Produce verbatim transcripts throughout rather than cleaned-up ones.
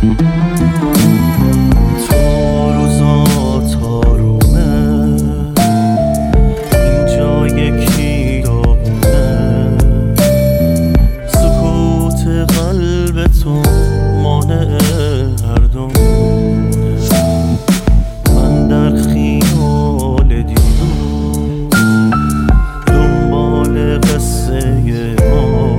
تو روزا تارونه، اینجا یکی داغونه، سکوت قلب تو مانع هر دومونه. من در خیال دیدم دنبال قصه ما،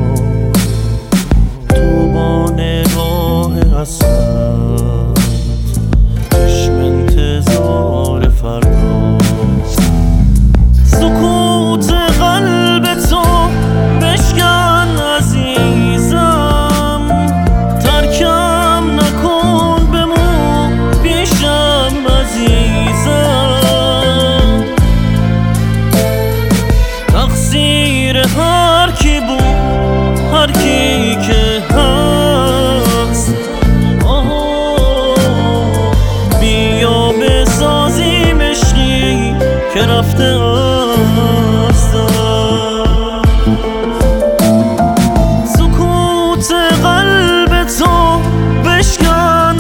تو با نگاه حسرت چشم انتظار فردا. سکوت قلب تو بشکن عزیزم، ترکم نکن بمون پیشم عزیزم. تقصیر هر کی بود، هر کی که هست، بیا بسازیم عشقی که رفته است. سکوت قلب تو بشکن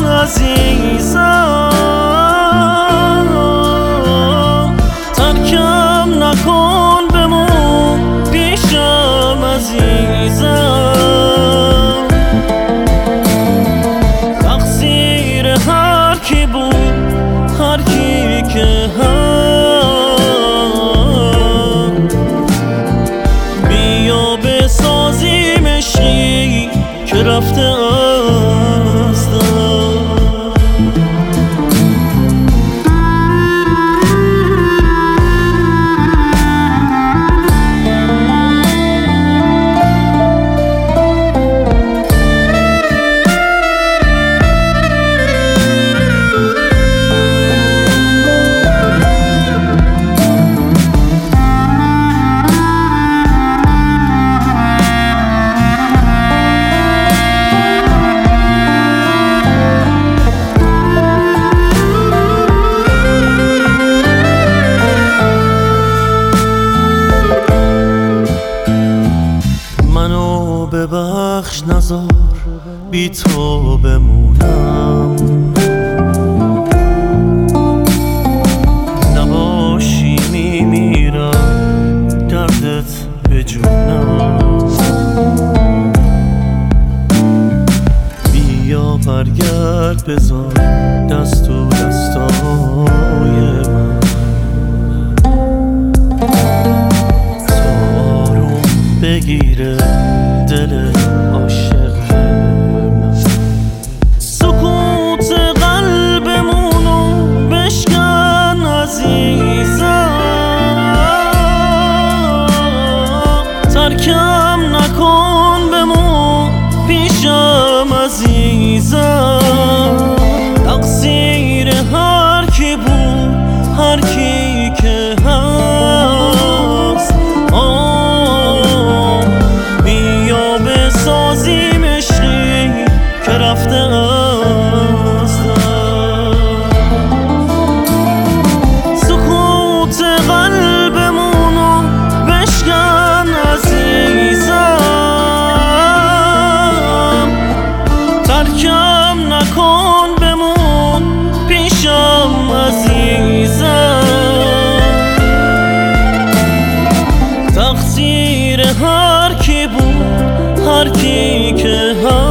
عزیزم، ترکم نکن بمون پیشم عزیزم. تقصیر هر کی بود، هر کی که هست، بیا بسازیم عشقی که رفته است. منو ببخش نذار بی تو بمونم، نباشی میمیرم دردت به جونم. بیا برگرد بذار دست تو دستای من، بگیره دل عاشق من. سکوت قلبمونو بشکن عزیزم، ترکم نکن بمون پیشم عزیزم. تقصیر هر کی بود، هر کی که هست، سازیم عشقی که رفته است. سکوت قلبمونو بشکن عزیزم، ترکم نکن بمون پیشم عزیزم. تقصیر هر کی بود، هر کی که